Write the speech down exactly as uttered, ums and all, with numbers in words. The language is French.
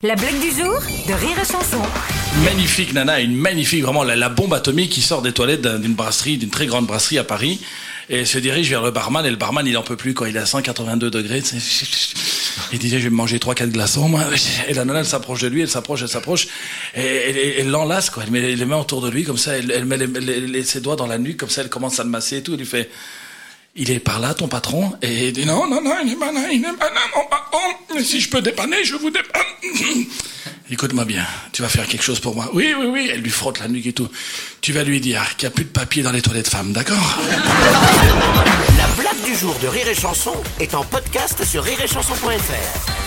La blague du jour de Rire et Chanson. Magnifique nana, une magnifique, vraiment la, la bombe atomique qui sort des toilettes d'un- d'une brasserie, d'une très grande brasserie à Paris, et se dirige vers le barman, et le barman il en peut plus quand il est à cent quatre-vingt-deux degrés. tu sais. Il disait je vais me manger trois quatre glaçons moi. Et la nana elle s'approche de lui, elle s'approche, elle s'approche, et elle, elle, elle l'enlace quoi. Elle met les mains autour de lui comme ça, elle, elle met les- les- les- ses doigts dans la nuque comme ça, elle commence à le masser et tout. Elle lui fait il est par là ton patron? Et il dit non non non il est pas là, il est pas là mon patron. Mais si je peux dépanner je vous dépanne. Écoute-moi bien, tu vas faire quelque chose pour moi. Oui, oui, oui, elle lui frotte la nuque et tout. Tu vas lui dire qu'il n'y a plus de papier dans les toilettes femmes, d'accord? La blague du jour de Rire et Chanson est en podcast sur rire et chanson point f r.